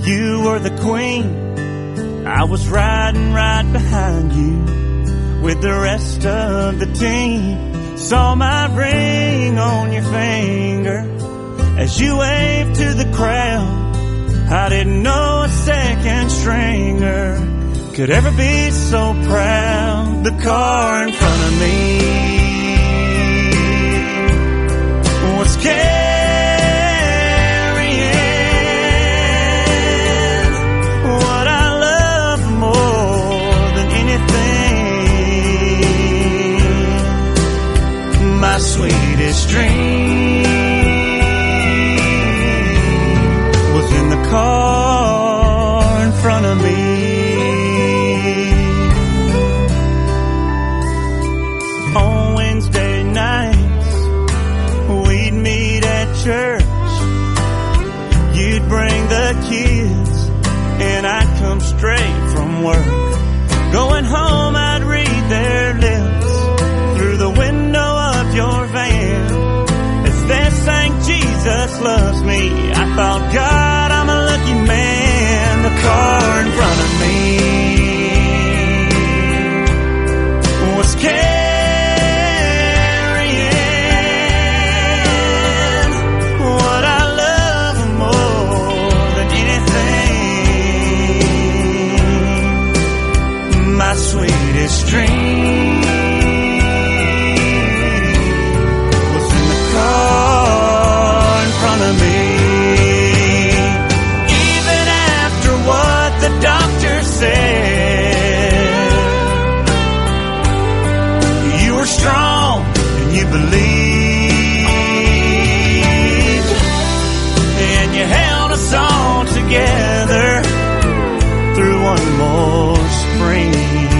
You were the queen, I was riding right behind you with the rest of the team. Saw my ring on your finger as you waved to the crowd. I didn't know a second stringer could ever be so proud. The car in front of me was carrying what I love more than anything. My sweetest dream was in the car in front of me. On Wednesday nights, we'd meet at church. You'd bring the kids, and I'd come straight from work. Going home, I'd read their lips through the window of your van. As they sang, Jesus loves me, I thought, God, I'm a lucky man. The car in front of me was carrying what I love more than anything. My sweetest dream was in the car in front of me. Even after what the doctor said, you were strong and you believed, and you held us all together through one more spring.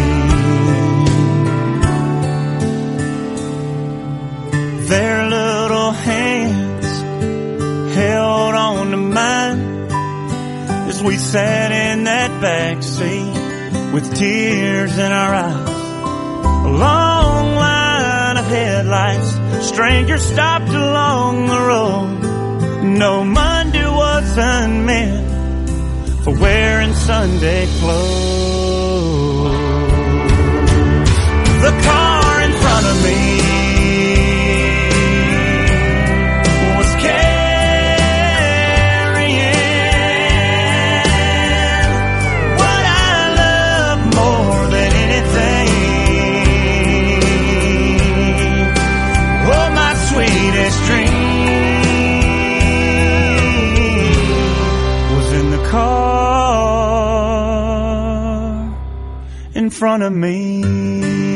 Their little hands held on to mine as we sat in that back seat with tears in our eyes. A long line of headlights, strangers stopped along the road. No Monday was unmeant for wearing Sunday clothes. The car in front of me was carrying what I love more than anything. Oh, my sweetest dream was in the car in front of me.